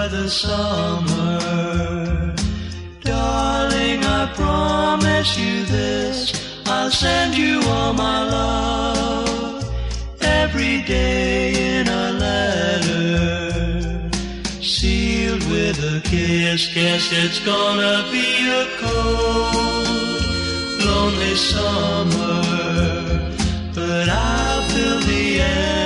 the summer. Darling, I promise you this, I'll send you all my love every day in a letter, sealed with a kiss. Guess it's gonna be a cold, lonely summer, but I'll fill the air